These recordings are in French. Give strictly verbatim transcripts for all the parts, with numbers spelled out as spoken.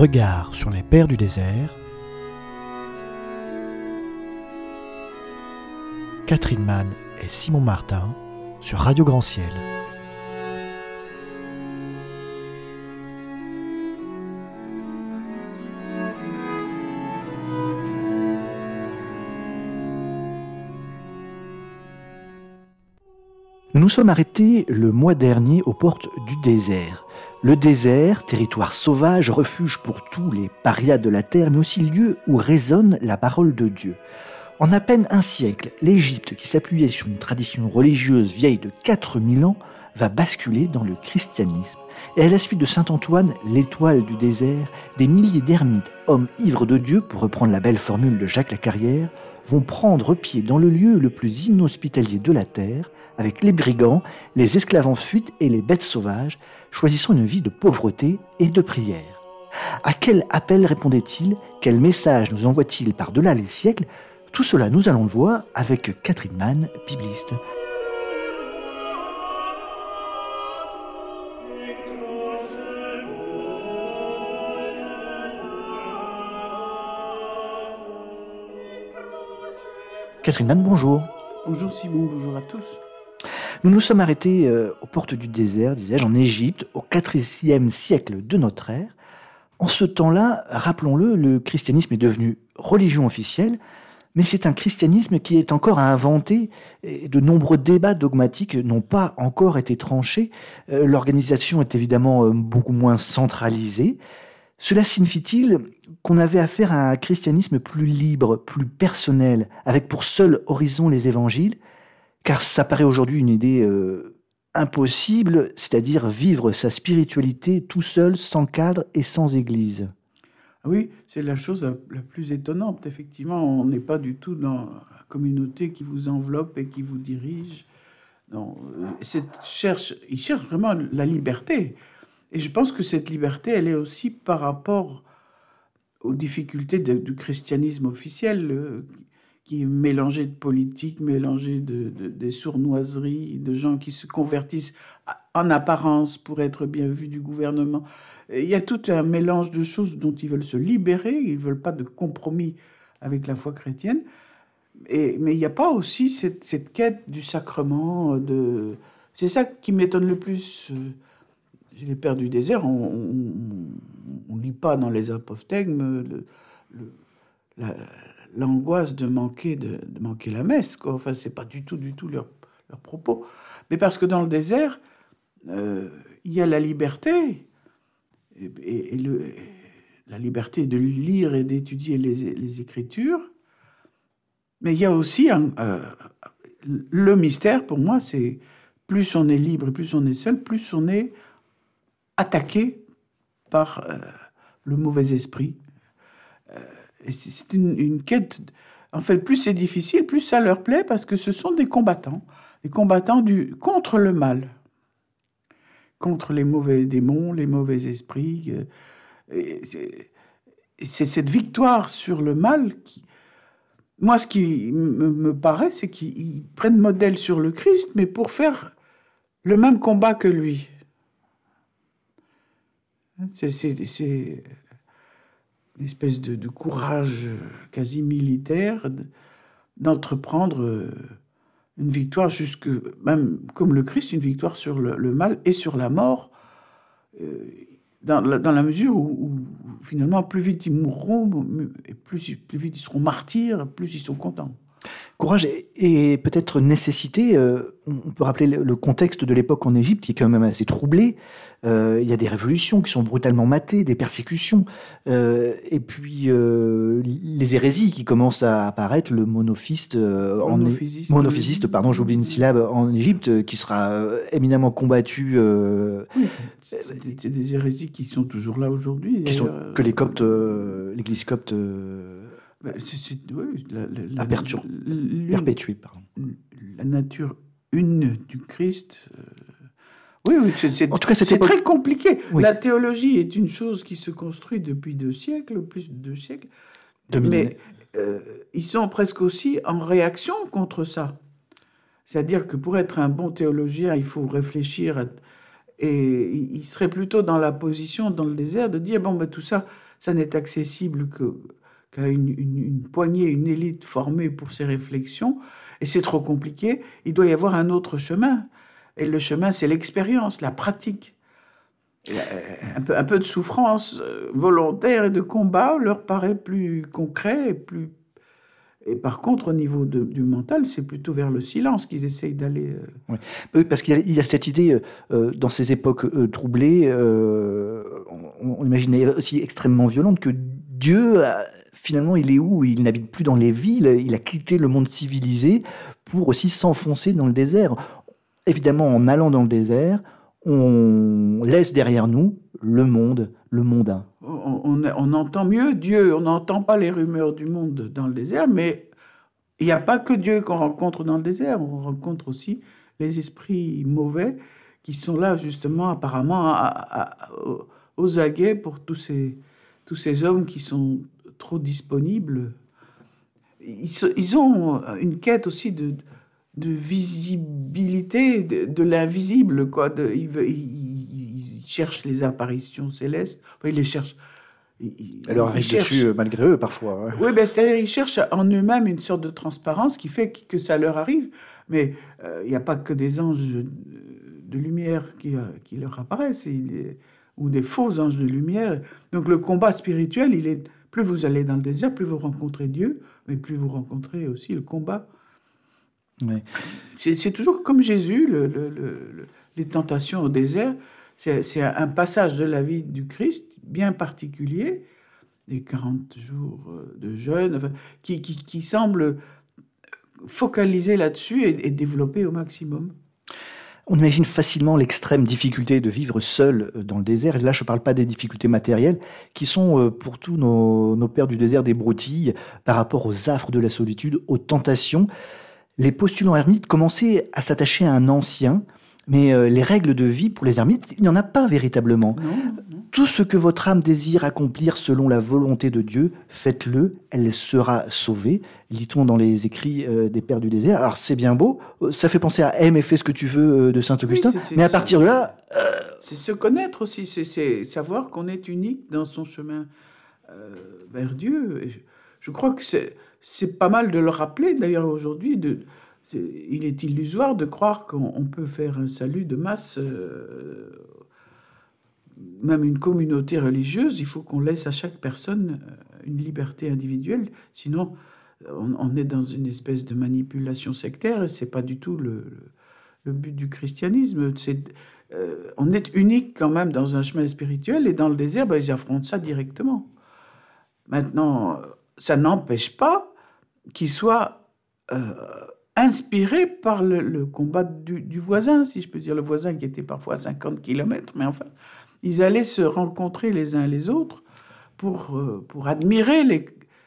Regard sur les pères du désert. Catherine Mann et Simon Martin sur Radio Grand Ciel. Nous nous sommes arrêtés le mois dernier aux portes du désert. Le désert, territoire sauvage, refuge pour tous les parias de la terre, mais aussi lieu où résonne la parole de Dieu. En à peine un siècle, l'Égypte, qui s'appuyait sur une tradition religieuse vieille de quatre mille ans, va basculer dans le christianisme. Et à la suite de saint Antoine, l'étoile du désert, des milliers d'ermites, hommes ivres de Dieu, pour reprendre la belle formule de Jacques Lacarrière, vont prendre pied dans le lieu le plus inhospitalier de la terre, avec les brigands, les esclaves en fuite et les bêtes sauvages, choisissant une vie de pauvreté et de prière. À quel appel répondait-il? Quel message nous envoie-t-il par-delà les siècles? Tout cela, nous allons le voir avec Catherine Mann, bibliste. Catherine Mann, bonjour. Bonjour Simon, bonjour à tous. Nous nous sommes arrêtés euh, aux portes du désert, disais-je, en Égypte, au quatrième siècle de notre ère. En ce temps-là, rappelons-le, le christianisme est devenu religion officielle, mais c'est un christianisme qui est encore à inventer, et de nombreux débats dogmatiques n'ont pas encore été tranchés. Euh, l'organisation est évidemment euh, beaucoup moins centralisée. Cela signifie-t-il qu'on avait affaire à un christianisme plus libre, plus personnel, avec pour seul horizon les évangiles? Car ça paraît aujourd'hui une idée euh, impossible, c'est-à-dire vivre sa spiritualité tout seul, sans cadre et sans église. Oui, c'est la chose la, la plus étonnante. Effectivement, on n'est pas du tout dans la communauté qui vous enveloppe et qui vous dirige. Non, c'est, cherche, il cherche vraiment la liberté. Et je pense que cette liberté, elle est aussi par rapport aux difficultés de, du christianisme officiel, euh, qui est mélangé de politique, mélangé de, de, des sournoiseries, de gens qui se convertissent en apparence pour être bien vus du gouvernement. Il y a tout un mélange de choses dont ils veulent se libérer, ils ne veulent pas de compromis avec la foi chrétienne. Et, mais il n'y a pas aussi cette, cette quête du sacrement. De... C'est ça qui m'étonne le plus. Les pères du désert, on ne lit pas dans les apophthegmes le, le, la, l'angoisse de manquer, de, de manquer la messe, quoi. Enfin, c'est pas du tout, du tout leur, leur propos. Mais parce que dans le désert, euh, il y a la liberté, et, et, et le, la liberté de lire et d'étudier les, les Écritures, mais il y a aussi un, euh, le mystère, pour moi, c'est plus on est libre, plus on est seul, plus on est attaqué par euh, le mauvais esprit. Euh, et c'est une, une quête... En fait, plus c'est difficile, plus ça leur plaît, parce que ce sont des combattants. Des combattants du, contre le mal. Contre les mauvais démons, les mauvais esprits. Et c'est, c'est cette victoire sur le mal qui... Moi, ce qui me, me paraît, c'est qu'ils prennent modèle sur le Christ, mais pour faire le même combat que lui. C'est, c'est, c'est une espèce de, de courage quasi militaire d'entreprendre une victoire jusque, même comme le Christ, une victoire sur le, le mal et sur la mort, dans la, dans la mesure où, où finalement plus vite ils mourront, et plus, plus vite ils seront martyrs, plus ils sont contents. Courage et peut-être nécessité. Euh, on peut rappeler le contexte de l'époque en Égypte qui est quand même assez troublé. Euh, il y a des révolutions qui sont brutalement matées, des persécutions, euh, et puis euh, les hérésies qui commencent à apparaître. Le monophiste, euh, monophysiste, en, monophysiste, pardon, j'oublie une syllabe, en Égypte, qui sera euh, éminemment combattu. Euh, oui, c'est, des, c'est des hérésies qui sont toujours là aujourd'hui. Qui sont, que les Coptes, euh, l'Église copte. Euh, C'est, c'est, oui, la, la, la, Aperture, perpétuée, pardon. La nature une du Christ. Euh, oui, oui, c'est, c'est, en tout cas, c'est époque... très compliqué. Oui. La théologie est une chose qui se construit depuis deux siècles, plus de deux siècles. deux mille mais euh, ils sont presque aussi en réaction contre ça. C'est-à-dire que pour être un bon théologien, il faut réfléchir à, Et il serait plutôt dans la position, dans le désert, de dire, bon, ben, tout ça, ça n'est accessible que, qu'à une, une, une poignée, une élite formée pour ces réflexions, et c'est trop compliqué, il doit y avoir un autre chemin. Et le chemin, c'est l'expérience, la pratique. Un peu, un peu de souffrance volontaire et de combat leur paraît plus concret et plus... Et par contre, au niveau de, du mental, c'est plutôt vers le silence qu'ils essayent d'aller. Oui. Oui, parce qu'il y a, il y a cette idée, euh, dans ces époques euh, troublées, euh, on, on imaginait aussi extrêmement violente, que Dieu, a, finalement, il est où? Il n'habite plus dans les villes, il a quitté le monde civilisé pour aussi s'enfoncer dans le désert. Évidemment, en allant dans le désert, on laisse derrière nous le monde, le mondain. On, on, on entend mieux Dieu, on n'entend pas les rumeurs du monde dans le désert, mais il n'y a pas que Dieu qu'on rencontre dans le désert, on rencontre aussi les esprits mauvais qui sont là justement apparemment à, à, à, aux aguets pour tous ces, tous ces hommes qui sont trop disponibles. Ils, ils ont une quête aussi de, de visibilité de, de l'invisible, quoi. De, ils, ils, ils cherchent les apparitions célestes, enfin, ils les cherchent. Ils, Elle leur arrive dessus malgré eux parfois. Ouais. Oui, ben, c'est-à-dire ils cherchent en eux-mêmes une sorte de transparence qui fait que ça leur arrive. Mais il euh, n'y a pas que des anges de lumière qui, qui leur apparaissent, il, ou des faux anges de lumière. Donc le combat spirituel, il est, plus vous allez dans le désert, plus vous rencontrez Dieu, mais plus vous rencontrez aussi le combat. Ouais. C'est, c'est toujours comme Jésus, le, le, le, les tentations au désert. C'est, c'est un passage de la vie du Christ bien particulier, des quarante jours de jeûne, enfin, qui, qui, qui semble focaliser là-dessus et, et développer au maximum. On imagine facilement l'extrême difficulté de vivre seul dans le désert. Et là, je ne parle pas des difficultés matérielles, qui sont pour tous nos, nos pères du désert des broutilles par rapport aux affres de la solitude, aux tentations. Les postulants ermites commençaient à s'attacher à un ancien, mais euh, les règles de vie pour les ermites, il n'y en a pas véritablement. Non, non. Tout ce que votre âme désire accomplir selon la volonté de Dieu, faites-le, elle sera sauvée. Lit-on dans les écrits euh, des pères du désert. Alors c'est bien beau, ça fait penser à aime et fais ce que tu veux euh, de saint Augustin, oui, c'est, c'est, mais à partir de là... Euh... C'est se connaître aussi, c'est, c'est savoir qu'on est unique dans son chemin euh, vers Dieu. Et je, je crois que c'est, c'est pas mal de le rappeler d'ailleurs aujourd'hui, de... Il est illusoire de croire qu'on peut faire un salut de masse, euh, même une communauté religieuse. Il faut qu'on laisse à chaque personne une liberté individuelle. Sinon, on, on est dans une espèce de manipulation sectaire et ce n'est pas du tout le, le but du christianisme. C'est, euh, on est unique quand même dans un chemin spirituel et dans le désert, ben, ils affrontent ça directement. Maintenant, ça n'empêche pas qu'ils soient... Euh, inspiré par le, le combat du, du voisin, si je peux dire, le voisin qui était parfois à cinquante kilomètres, mais enfin, ils allaient se rencontrer les uns les autres pour, euh, pour admirer les,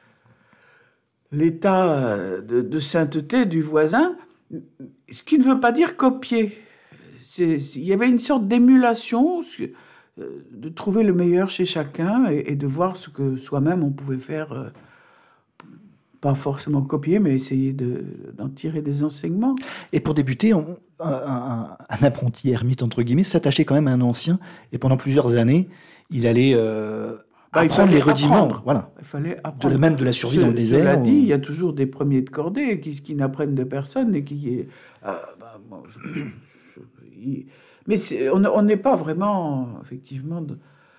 l'état de, de sainteté du voisin, ce qui ne veut pas dire copier. C'est, c'est, il y avait une sorte d'émulation, de trouver le meilleur chez chacun et, et de voir ce que soi-même on pouvait faire. Euh, pas forcément copier, mais essayer de, d'en tirer des enseignements. Et pour débuter, on, un, un, un apprenti ermite, entre guillemets, s'attachait quand même à un ancien, et pendant plusieurs années, il allait euh, bah, apprendre il les rudiments. Apprendre. Voilà. Il fallait apprendre. De, même de la survie Ce, dans le désert. Cela dit, on... il y a toujours des premiers de cordée qui, qui n'apprennent de personne et qui... Euh, bah, moi, je, je, je, mais c'est, on n'est pas vraiment, effectivement... De,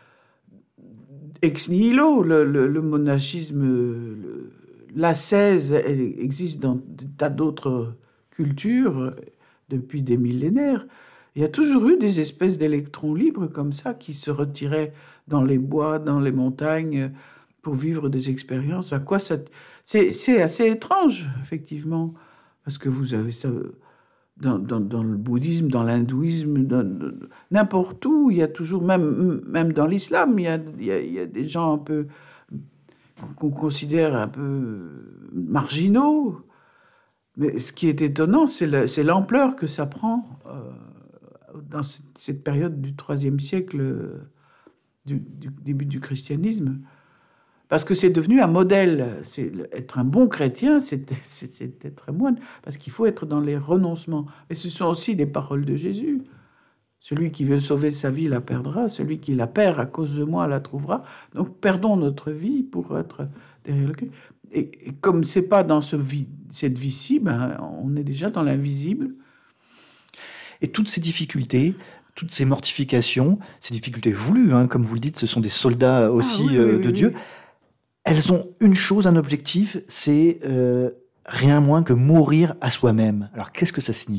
ex nihilo, le, le, le monachisme... Le, l'ascèse, elle existe dans des tas d'autres cultures depuis des millénaires. Il y a toujours eu des espèces d'électrons libres comme ça qui se retiraient dans les bois, dans les montagnes pour vivre des expériences. À quoi ça... c'est, c'est assez étrange, effectivement, parce que vous avez ça dans, dans, dans le bouddhisme, dans l'hindouisme, dans, dans, n'importe où. Il y a toujours, même, même dans l'islam, il y a, il y a, il y a des gens un peu... qu'on considère un peu marginaux. Mais ce qui est étonnant, c'est, la, c'est l'ampleur que ça prend euh, dans cette période du troisième siècle, euh, du, du début du christianisme. Parce que c'est devenu un modèle. C'est, être un bon chrétien, c'est, c'est, c'est être moine. Parce qu'il faut être dans les renoncements. Et ce sont aussi des paroles de Jésus. Celui qui veut sauver sa vie la perdra, celui qui la perd à cause de moi la trouvera. Donc perdons notre vie pour être derrière le Christ. Et, et comme c'est pas dans ce vie, cette vie-ci, ben, on est déjà dans l'invisible. Et toutes ces difficultés, toutes ces mortifications, ces difficultés voulues, hein, comme vous le dites, ce sont des soldats aussi ah, oui, euh, oui, de oui, Dieu, oui. elles ont une chose, un objectif, c'est euh, rien moins que mourir à soi-même. Alors qu'est-ce que ça signifie ?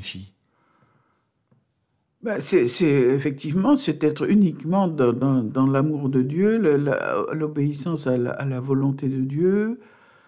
Ben, c'est, c'est effectivement, c'est être uniquement dans, dans, dans l'amour de Dieu, le, la, l'obéissance à la, à la volonté de Dieu,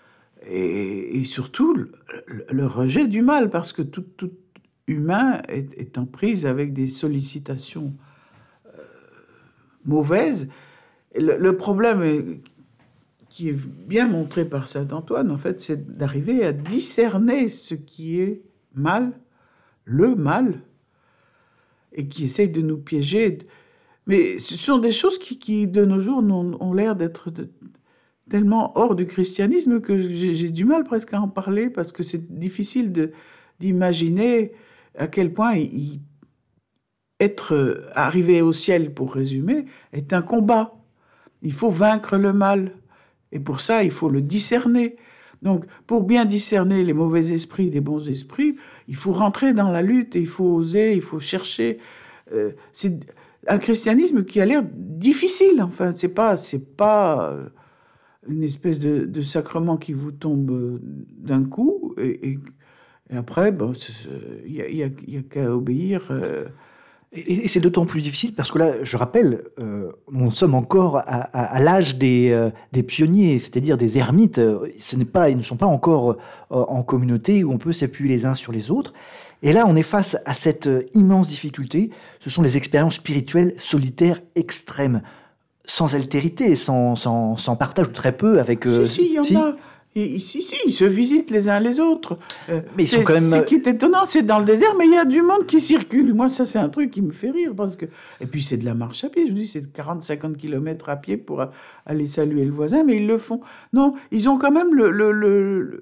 et, et surtout le, le rejet du mal, parce que tout, tout humain est, est en prise avec des sollicitations euh, mauvaises. Et le, le problème est, qui est bien montré par saint Antoine, en fait, c'est d'arriver à discerner ce qui est mal, le mal, et qui essaye de nous piéger. Mais ce sont des choses qui, qui de nos jours, ont, ont l'air d'être de, tellement hors du christianisme que j'ai, j'ai du mal presque à en parler, parce que c'est difficile de, d'imaginer à quel point il, il, être arrivé au ciel, pour résumer, est un combat. Il faut vaincre le mal. Et pour ça, il faut le discerner. Donc, pour bien discerner les mauvais esprits des bons esprits, il faut rentrer dans la lutte, et il faut oser, il faut chercher. Euh, c'est un christianisme qui a l'air difficile. Enfin, c'est pas, c'est pas une espèce de, de sacrement qui vous tombe d'un coup, et, et, et après, bon, il y a, y a, y a qu'à obéir. Euh, Et c'est d'autant plus difficile parce que là, je rappelle, euh, nous sommes encore à, à, à l'âge des, euh, des pionniers, c'est-à-dire des ermites. Ce n'est pas, ils ne sont pas encore euh, en communauté où on peut s'appuyer les uns sur les autres. Et là, on est face à cette euh, immense difficulté. Ce sont les expériences spirituelles solitaires extrêmes, sans altérité, sans, sans, sans partage ou très peu avec... Euh, si, si, il y en si a. Et, si, si, ils se visitent les uns les autres. Euh, mais ils sont quand même... Ce qui est étonnant, c'est dans le désert, mais il y a du monde qui circule. Moi, ça, c'est un truc qui me fait rire. Parce que... Et puis, c'est de la marche à pied. Je vous dis, c'est quarante à cinquante kilomètres à pied pour aller saluer le voisin, mais ils le font. Non, ils ont quand même le, le, le,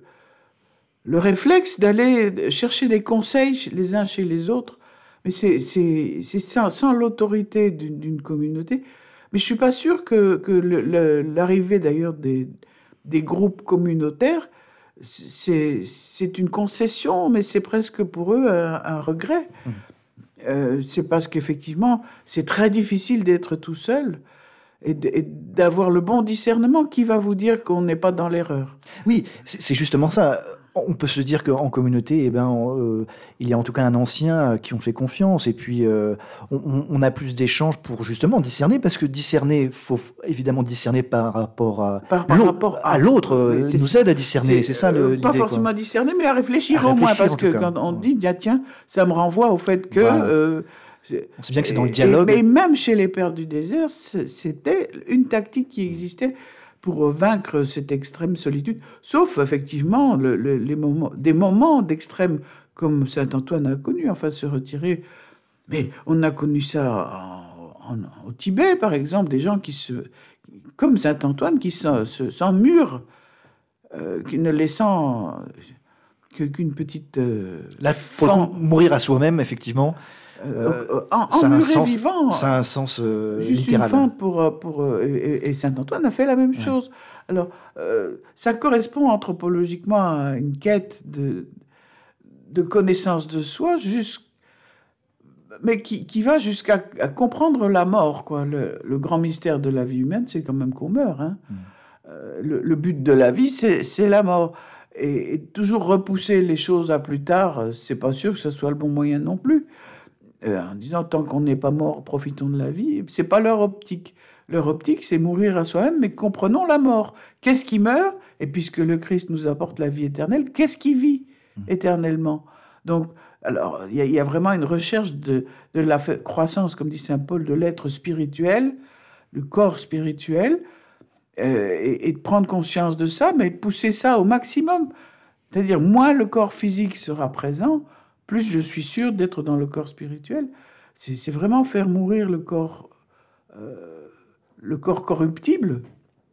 le réflexe d'aller chercher des conseils les uns chez les autres. Mais c'est, c'est, c'est sans, sans l'autorité d'une, d'une communauté. Mais je suis pas sûr que, que le, le, l'arrivée, d'ailleurs, des... des groupes communautaires, c'est, c'est une concession, mais c'est presque pour eux un, un regret. Mmh. Euh, c'est parce qu'effectivement, c'est très difficile d'être tout seul et, d- et d'avoir le bon discernement qui va vous dire qu'on n'est pas dans l'erreur. Oui, c'est, c'est justement ça. On peut se dire qu'en communauté, eh ben, euh, il y a en tout cas un ancien qui on fait confiance, et puis euh, on, on a plus d'échanges pour justement discerner, parce que discerner, il faut évidemment discerner par rapport à, par, par rapport à, à l'autre, euh, nous aide à discerner, c'est, c'est ça le, l'idée. Pas forcément quoi. à discerner, mais à réfléchir, à réfléchir au moins, parce que quand on dit, tiens, tiens, ça me renvoie au fait que... Voilà. Euh, on sait bien que c'est dans le dialogue. Et, mais même chez les pères du désert, c'était une tactique qui existait pour vaincre cette extrême solitude, sauf effectivement le, le, les moments, des moments d'extrême comme saint Antoine a connu, enfin se retirer. Mais on a connu ça en, en, au Tibet, par exemple, des gens qui se, comme saint Antoine, qui se, se, s'emmurent, euh, qui ne laissant que, qu'une petite... Euh, Là, pour fan... mourir à soi-même, effectivement... Euh, euh, en, ça, a un sens, vivant, ça a un sens euh, juste littéral. Une fente pour, pour, et, et saint Antoine a fait la même ouais. chose. Alors, euh, ça correspond anthropologiquement à une quête de, de connaissance de soi, jusqu'... mais qui, qui va jusqu'à à comprendre la mort. Quoi. Le, le grand mystère de la vie humaine, c'est quand même qu'on meurt. Hein. Mm. Euh, le, le but de la vie, c'est, c'est la mort. Et, et toujours repousser les choses à plus tard, c'est pas sûr que ce soit le bon moyen non plus. Euh, en disant tant qu'on n'est pas mort, profitons de la vie. C'est pas leur optique. Leur optique, c'est mourir à soi-même, mais comprenons la mort. Qu'est-ce qui meurt ? Et puisque le Christ nous apporte la vie éternelle, qu'est-ce qui vit éternellement ? Donc, alors, il y, y a vraiment une recherche de, de la croissance, comme dit saint Paul, de l'être spirituel, le corps spirituel, euh, et, et de prendre conscience de ça, mais pousser ça au maximum. C'est-à-dire, moins le corps physique sera présent, plus je suis sûr d'être dans le corps spirituel. C'est, c'est vraiment faire mourir le corps, euh, le corps corruptible.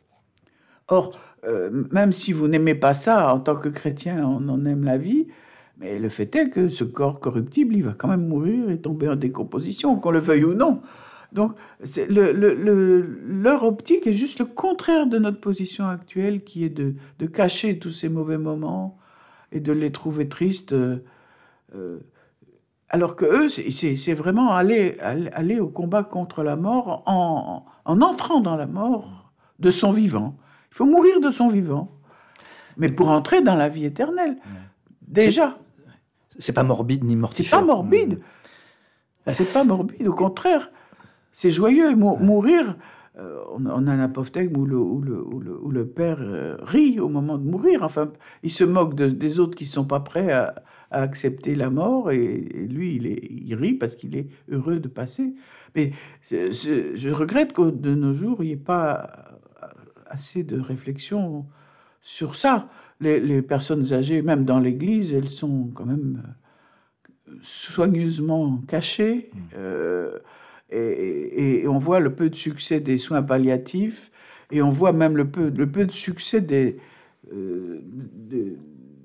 Or, euh, même si vous n'aimez pas ça, en tant que chrétien, on en aime la vie, Mais le fait est que ce corps corruptible, il va quand même mourir et tomber en décomposition, qu'on le veuille ou non. Donc, c'est le, le, le, leur optique est juste le contraire de notre position actuelle, qui est de, de cacher tous ces mauvais moments et de les trouver tristes. Euh, euh, alors que eux, c'est, c'est, c'est vraiment aller, aller, aller au combat contre la mort en, en entrant dans la mort de son vivant. Il faut mourir de son vivant, mais pour entrer dans la vie éternelle. Déjà. C'est, c'est pas morbide ni mortifère. C'est pas morbide. Mmh. C'est pas morbide, au contraire. C'est joyeux. Mou- mourir, euh, on, on a un apophthegme où le, où le, où le, où le père euh, rit au moment de mourir. Enfin, il se moque de, des autres qui ne sont pas prêts à, à accepter la mort, et, et lui, il, est, il rit parce qu'il est heureux de passer. Mais je, je, je regrette que de nos jours, il n'y ait pas assez de réflexion sur ça. Les, les personnes âgées, même dans l'Église, elles sont quand même soigneusement cachées. Euh, Et, et on voit le peu de succès des soins palliatifs, et on voit même le peu, le peu de succès des, euh, des,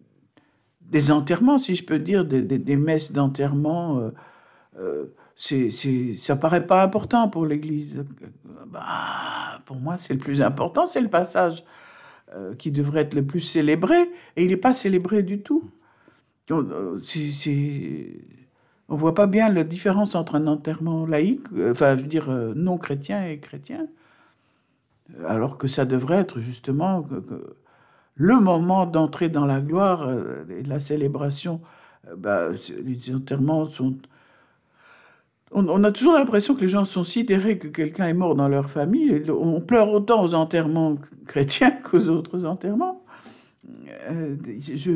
des enterrements, si je peux dire, des, des, des messes d'enterrement. Euh, euh, c'est, c'est, ça paraît pas important pour l'Église. Bah, pour moi, c'est le plus important, c'est le passage euh, qui devrait être le plus célébré, et il n'est pas célébré du tout. Donc, c'est... c'est On ne voit pas bien la différence entre un enterrement laïque, euh, enfin, je veux dire, euh, non chrétien et chrétien, alors que ça devrait être justement que, que le moment d'entrer dans la gloire euh, et la célébration. Euh, bah, les enterrements sont... On, on a toujours l'impression que les gens sont sidérés que quelqu'un est mort dans leur famille. On pleure autant aux enterrements chrétiens qu'aux autres enterrements. Euh, je,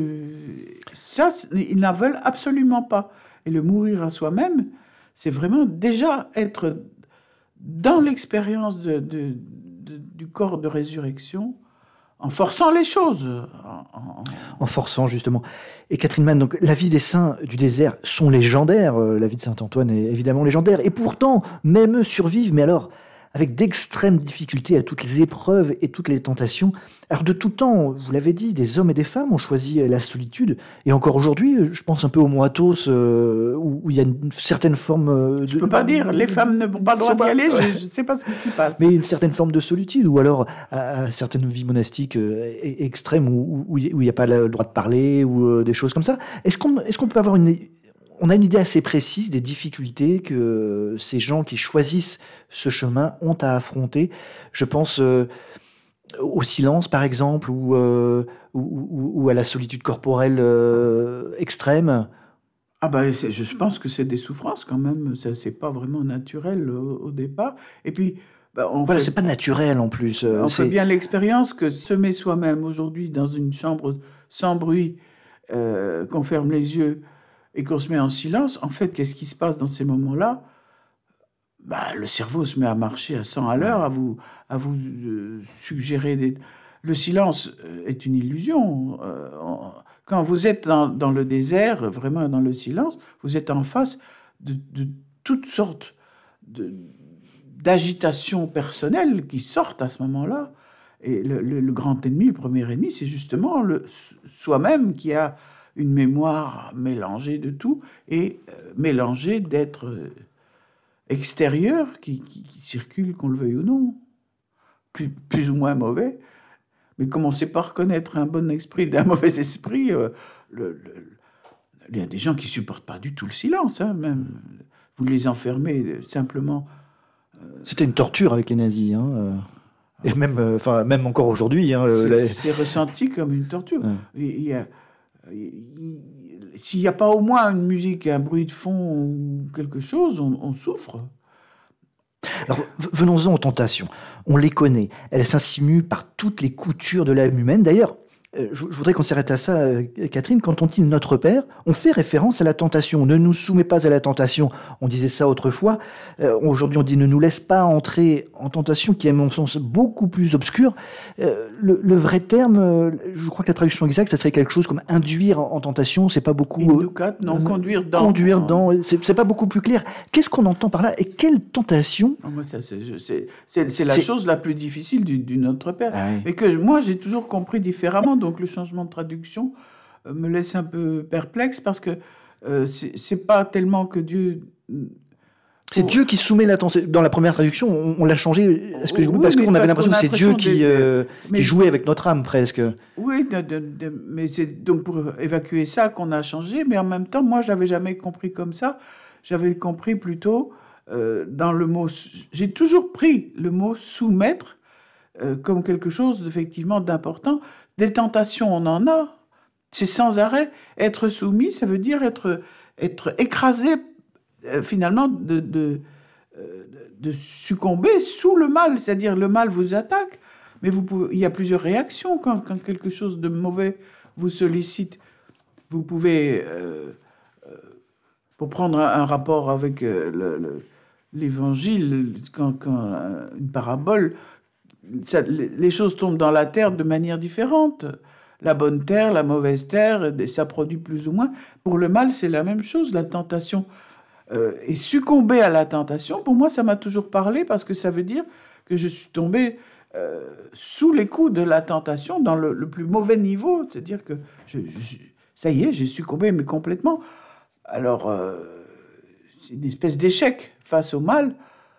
ça, ils n'en veulent absolument pas. Et le mourir à soi-même, c'est vraiment déjà être dans l'expérience de, de, de, du corps de résurrection, en forçant les choses. En, en... en forçant, justement. Et Catherine Mann, donc, la vie des saints du désert sont légendaires. La vie de saint Antoine est évidemment légendaire. Et pourtant, même eux survivent, mais alors, avec d'extrêmes difficultés à toutes les épreuves et toutes les tentations. Alors de tout temps, vous l'avez dit, des hommes et des femmes ont choisi la solitude. Et encore aujourd'hui, je pense un peu au mont Athos, euh, où, où il y a une certaine forme... De... Je ne peux pas dire, les femmes n'ont pas le droit d'y aller, je ne sais pas ce qui s'y passe. Mais une certaine forme de solitude, ou alors à, à certaines vies monastiques euh, extrêmes, où, où, où il n'y a pas le droit de parler, ou euh, des choses comme ça. Est-ce qu'on, est-ce qu'on peut avoir une... On a une idée assez précise des difficultés que ces gens qui choisissent ce chemin ont à affronter. Je pense euh, au silence, par exemple, ou, euh, ou, ou, ou à la solitude corporelle euh, extrême. Ah ben, c'est, je pense que c'est des souffrances quand même. Ça, c'est pas vraiment naturel au, au départ. Et puis, ben, on voilà, fait, c'est pas naturel en plus. On c'est... fait bien l'expérience que se met soi-même aujourd'hui dans une chambre sans bruit, euh, qu'on ferme les yeux et qu'on se met en silence. En fait, qu'est-ce qui se passe dans ces moments-là? Bah, le cerveau se met à marcher à cent à l'heure, à vous, à vous euh, suggérer des... Le silence est une illusion. Euh, on... Quand vous êtes dans, dans le désert, vraiment dans le silence, vous êtes en face de, de toutes sortes de, d'agitations personnelles qui sortent à ce moment-là. Et le, le, le grand ennemi, le premier ennemi, c'est justement le, soi-même qui a une mémoire mélangée de tout et euh, mélangée d'êtres euh, extérieurs qui, qui, qui circulent, qu'on le veuille ou non, plus, plus ou moins mauvais. Mais comme on ne sait pas reconnaître un bon esprit d'un mauvais esprit, euh, le, le, il y a des gens qui ne supportent pas du tout le silence. Hein, même. Vous les enfermez simplement. Euh... C'était une torture avec les nazis. Hein, euh... Et même, enfin, euh, même encore aujourd'hui. Hein, c'est, la... c'est ressenti comme une torture. Ouais. Il y a, il, s'il n'y a pas au moins une musique, un bruit de fond ou quelque chose, on, on souffre. Alors, venons-en aux tentations. On les connaît. Elles s'insinuent par toutes les coutures de l'âme humaine. D'ailleurs, je voudrais qu'on s'arrête à ça, Catherine. Quand on dit Notre Père, on fait référence à la tentation. Ne nous soumets pas à la tentation. On disait ça autrefois. Euh, aujourd'hui, on dit ne nous laisse pas entrer en tentation, qui est, à mon sens, beaucoup plus obscure. Euh, le, le vrai terme, je crois que la traduction exacte, ça serait quelque chose comme induire en tentation. C'est pas beaucoup. Inducat, non, euh, conduire dans. Conduire dans. C'est, c'est pas beaucoup plus clair. Qu'est-ce qu'on entend par là et quelle tentation? oh, moi, ça, c'est, c'est, c'est, c'est la c'est... chose la plus difficile du, du Notre Père. Ah oui. Et que moi, j'ai toujours compris différemment. Donc le changement de traduction euh, me laisse un peu perplexe parce que euh, c'est, c'est pas tellement que Dieu. C'est Pour- Dieu qui soumet la tentation. Dans la première traduction, on, on l'a changé. Est-ce que j'ai compris Oui, Parce mais qu'on avait parce l'impression qu'on que a c'est Dieu l'impression qui, de- de- euh, mais- qui jouait avec notre âme presque. Oui, de- de- de- mais c'est donc pour évacuer ça qu'on a changé, mais en même temps, moi, je l'avais jamais compris comme ça. J'avais compris plutôt euh, dans le mot. J'ai toujours pris le mot soumettre euh, comme quelque chose effectivement d'important. Des tentations, on en a. C'est sans arrêt. Être soumis, ça veut dire être, être écrasé euh, finalement de, de, euh, de succomber sous le mal. C'est-à-dire le mal vous attaque, mais vous pouvez, il y a plusieurs réactions quand, quand quelque chose de mauvais vous sollicite. Vous pouvez, euh, pour prendre un, un rapport avec euh, le- le- l'évangile, quand, quand euh, une parabole, ça- les les choses tombent dans la terre de manière différente. La bonne terre, la mauvaise terre, et ça produit plus ou moins. Pour le mal, c'est la même chose, la tentation. Euh, et succomber à la tentation, pour moi, ça m'a toujours parlé parce que ça veut dire que je suis tombé euh, sous les coups de la tentation dans le, le plus mauvais niveau. C'est-à-dire que je- je- ça y est, j'ai succombé, mais complètement. Alors, euh, c'est une espèce d'échec face au mal.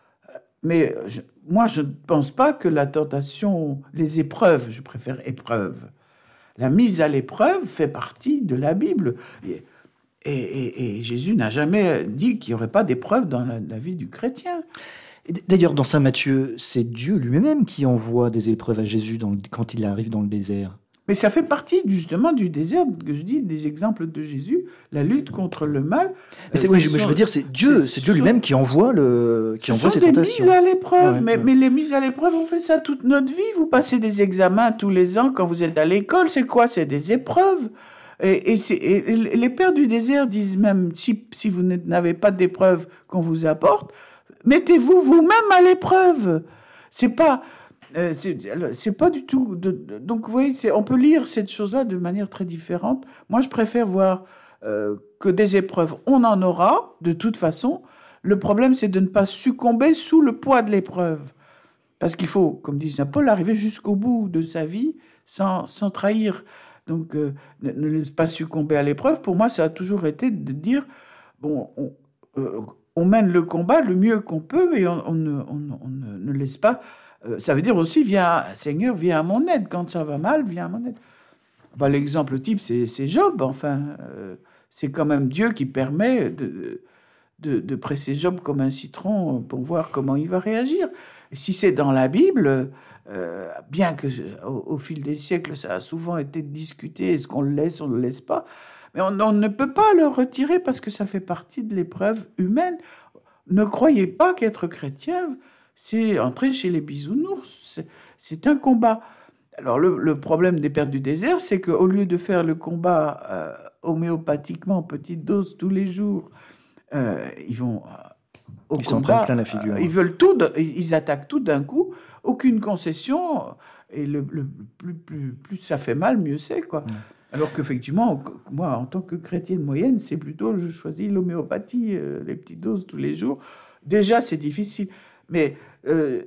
Mais je- moi, je ne pense pas que la tentation, les épreuves, je préfère épreuves, la mise à l'épreuve fait partie de la Bible. Et, et- et- et Jésus n'a jamais dit qu'il n'y aurait pas d'épreuve dans la, la vie du chrétien. Et d- D'ailleurs, dans Saint Matthieu, c'est Dieu lui-même qui envoie des épreuves à Jésus dans le- quand il arrive dans le désert. Mais ça fait partie justement du désert, que je dis, des exemples de Jésus, la lutte contre le mal. Mais c'est, Euh, oui, ce je, je sont- veux dire, c'est Dieu, c'est- c'est ce Dieu sont- lui-même qui envoie le, qui Ce envoie sont ces des tentations. mises à l'épreuve, Ouais, mais, ouais. mais les mises à l'épreuve, on fait ça toute notre vie. Vous passez des examens tous les ans quand vous êtes à l'école. C'est quoi? C'est des épreuves. Et, et, c'est- et- et les pères du désert disent même, si, si vous n'avez pas d'épreuve qu'on vous apporte, mettez-vous vous-même à l'épreuve. C'est pas, euh, c'est alors, c'est pas du tout. De- de- donc, vous voyez, c'est- on peut lire cette chose-là de manière très différente. Moi, je préfère voir euh, que des épreuves, on en aura de toute façon. Le problème, c'est de ne pas succomber sous le poids de l'épreuve. Parce qu'il faut, comme dit saint Paul, arriver jusqu'au bout de sa vie sans, sans trahir. Donc, euh, ne, ne laisse pas succomber à l'épreuve. Pour moi, ça a toujours été de dire, bon, on, euh, on mène le combat le mieux qu'on peut et on, on ne, on- on ne- ne laisse pas. euh, ça veut dire aussi, viens, Seigneur, viens à mon aide. Quand ça va mal, viens à mon aide. Bah, l'exemple type, c'est c'est Job. Enfin, euh, c'est quand même Dieu qui permet de, de, de presser Job comme un citron pour voir comment il va réagir. Et si c'est dans la Bible, euh, bien que au, au fil des siècles, ça a souvent été discuté, est-ce qu'on le laisse, on ne le laisse pas, mais on, on ne peut pas le retirer parce que ça fait partie de l'épreuve humaine. Ne croyez pas qu'être chrétien, c'est entrer chez les bisounours. C'est- C'est un combat. Alors le, le problème des pères du désert, c'est qu'au lieu de faire le combat euh, homéopathiquement, en petite dose tous les jours, euh, ils vont euh, au Ils s'en combat. prennent plein la figure. euh, ils veulent tout, de- ils attaquent tout d'un coup, aucune concession. Et le, le plus, plus, plus ça fait mal, mieux c'est quoi. Ouais. Alors qu'effectivement, moi, en tant que chrétienne moyenne, c'est plutôt, je choisis l'homéopathie, euh, les petites doses tous les jours. Déjà, c'est difficile. Mais euh,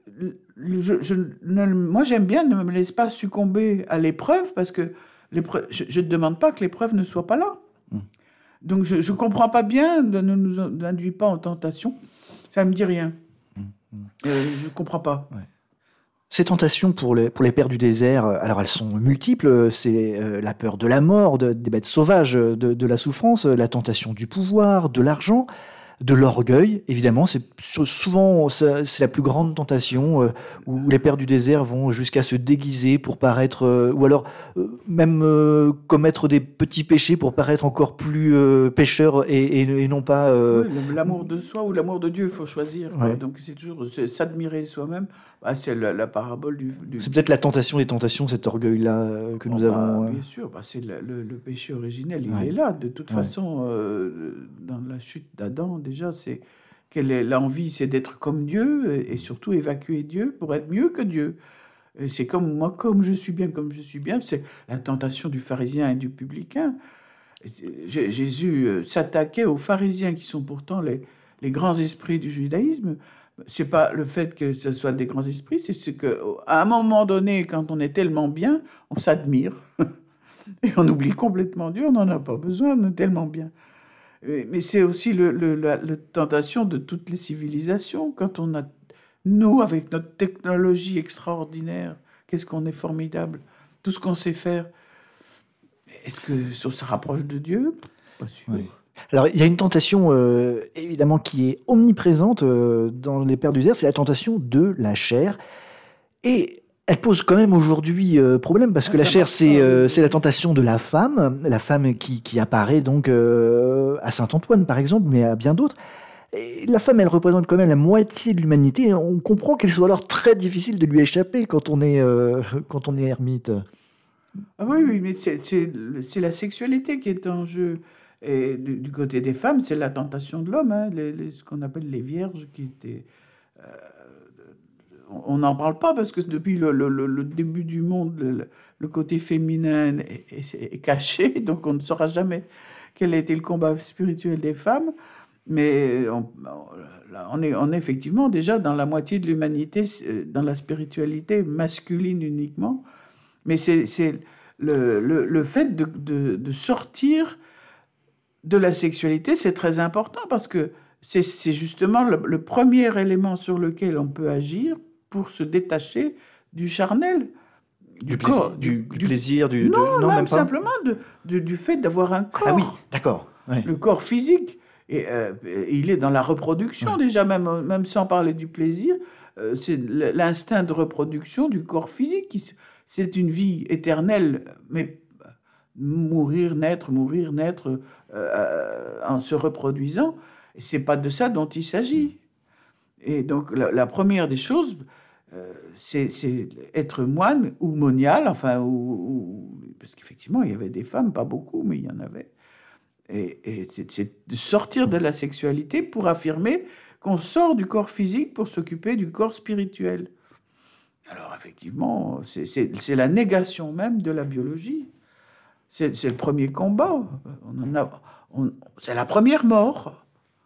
le- je, je ne- moi, j'aime bien ne me laisse pas succomber à l'épreuve parce que l'épreuve- je ne demande pas que l'épreuve ne soit pas là. Mm. Donc, je ne comprends pas bien, de ne nous induit pas en tentation. Ça ne me dit rien. Euh, je ne comprends pas. Ces tentations pour les, pour les pères du désert, euh, alors elles sont multiples. C'est euh, la peur de la mort, de- des bêtes sauvages, de, de la souffrance, la tentation du pouvoir, de l'argent, de l'orgueil. Évidemment, c'est sou- souvent ça- c'est la plus grande tentation euh, où les pères du désert vont jusqu'à se déguiser pour paraître, euh, ou alors euh, même euh, commettre des petits péchés pour paraître encore plus euh, pécheurs et, et- et non pas. euh, Oui, le- l'amour de soi ou l'amour de Dieu, il faut choisir. quoi. Ouais. Donc, c'est toujours c'est s'admirer soi-même. Ah, c'est la, la parabole du. du- C'est peut-être la tentation des tentations, cet orgueil-là euh, que Oh, nous bah, avons. euh. Bien sûr, bah, c'est le, le- le péché originel, il Ouais. est là. De toute Ouais. façon, euh, dans la chute d'Adam, déjà, c'est quelle est l'envie, c'est d'être comme Dieu et, et surtout évacuer Dieu pour être mieux que Dieu. Et c'est comme moi, comme je suis bien, comme je suis bien. C'est la tentation du pharisien et du publicain. Et c'est- J- Jésus euh, s'attaquait aux pharisiens qui sont pourtant les, les grands esprits du judaïsme. C'est pas le fait que ce soit des grands esprits, c'est ce que, à un moment donné, quand on est tellement bien, on s'admire. Et on oublie complètement Dieu, on n'en a pas besoin, on est tellement bien. Mais c'est aussi le, le, la, la tentation de toutes les civilisations. Quand on a, nous, avec notre technologie extraordinaire, qu'est-ce qu'on est formidable, tout ce qu'on sait faire. Est-ce que on se rapproche de Dieu? Pas sûr. Oui. Alors, il y a une tentation, euh, évidemment, qui est omniprésente euh, dans les Pères du désert, c'est la tentation de la chair. Et elle pose quand même aujourd'hui euh, problème, parce que ah, la chair, c'est, euh, c'est la tentation de la femme, la femme qui, qui apparaît donc euh, à Saint-Antoine, par exemple, mais à bien d'autres. Et la femme, elle représente quand même la moitié de l'humanité. On comprend qu'il soit alors très difficile de lui échapper quand on est, euh, quand on est ermite. Ah oui, oui, mais c'est, c'est, c'est la sexualité qui est en jeu. Et du, du côté des femmes, c'est la tentation de l'homme, hein, les, les, ce qu'on appelle les vierges, qui étaient... Euh, on n'en parle pas parce que depuis le, le, le début du monde, le, le côté féminin est, est, est caché, donc on ne saura jamais quel a été le combat spirituel des femmes. Mais on, on, est, on est effectivement déjà dans la moitié de l'humanité, dans la spiritualité masculine uniquement. Mais c'est, c'est le, le, le fait de, de, de sortir de la sexualité, c'est très important parce que c'est, c'est justement le, le premier élément sur lequel on peut agir pour se détacher du charnel. Du, du, plaisir, corps, du, du, du plaisir, du... Non, de, non même, même pas. simplement de, de, du fait d'avoir un corps. Ah oui, d'accord. Ouais. Le corps physique. Et euh, il est dans la reproduction, ouais. déjà, même, même sans parler du plaisir. Euh, c'est l'instinct de reproduction du corps physique. Qui, c'est une vie éternelle, mais mourir, naître, mourir, naître, euh, en se reproduisant. Et c'est pas de ça dont il s'agit. Et donc, la, la première des choses, euh, c'est, c'est être moine ou monial, enfin, ou, ou, parce qu'effectivement, il y avait des femmes, pas beaucoup, mais il y en avait. Et, et c'est, c'est de sortir de la sexualité pour affirmer qu'on sort du corps physique pour s'occuper du corps spirituel. Alors, effectivement, c'est, c'est, c'est la négation même de la biologie. C'est, c'est le premier combat. On en a, on, c'est la première mort.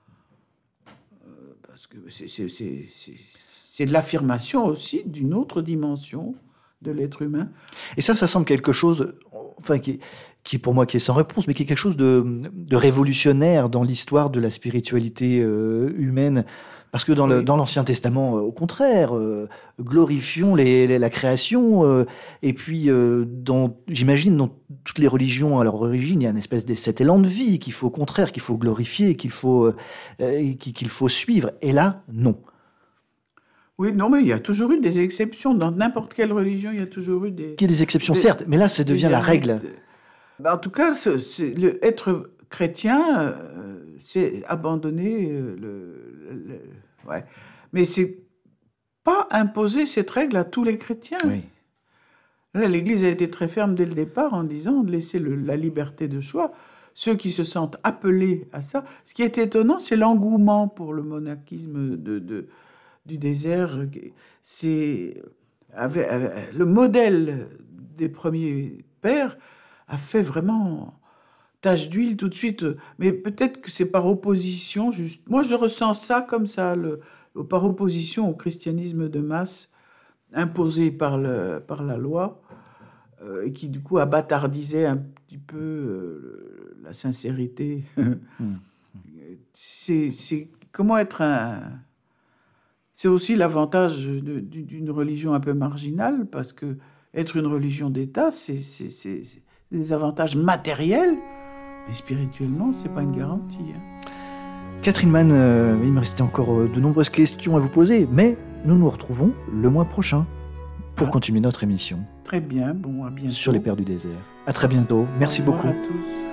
Parce que c'est, c'est, c'est, c'est, c'est de l'affirmation aussi d'une autre dimension de l'être humain. Et ça, ça semble quelque chose, enfin, qui, qui pour moi qui est sans réponse, mais qui est quelque chose de, de révolutionnaire dans l'histoire de la spiritualité euh, humaine. Parce que dans, oui. le, dans l'Ancien Testament, euh, au contraire, euh, glorifions les, les, la création. Euh, et puis, euh, dans, j'imagine, dans toutes les religions à leur origine, il y a une espèce de cet élan de vie qu'il faut, au contraire, qu'il faut glorifier, qu'il faut, euh, qu'il faut suivre. Et là, non. Oui, non, mais il y a toujours eu des exceptions. Dans n'importe quelle religion, il y a toujours eu des... Il y a des exceptions, des, certes, mais là, ça devient la règle. Ben, en tout cas, c'est, c'est, le, être chrétien, euh, c'est abandonner euh, le, le, le... Ouais. Mais c'est pas imposer cette règle à tous les chrétiens. Oui. Là, l'Église a été très ferme dès le départ en disant de laisser le, la liberté de choix. Ceux qui se sentent appelés à ça. Ce qui est étonnant, c'est l'engouement pour le monachisme de... de du désert, c'est avec, avec, le modèle des premiers pères a fait vraiment tache d'huile tout de suite. Mais peut-être que c'est par opposition, juste. Moi, je ressens ça comme ça, le, par opposition au christianisme de masse imposé par, le, par la loi, euh, et qui du coup a bâtardisé un petit peu euh, la sincérité. mmh. c'est, c'est comment être un... C'est aussi l'avantage de, d'une religion un peu marginale, parce que être une religion d'État, c'est, c'est, c'est, c'est des avantages matériels, mais spirituellement, c'est pas une garantie. Hein. Catherine Mann, euh, il me restait encore de nombreuses questions à vous poser, mais nous nous retrouvons le mois prochain pour ah. continuer notre émission. Très bien, bon, à bientôt. Sur les Pères du désert. À très bientôt. Merci Au revoir beaucoup. À tous.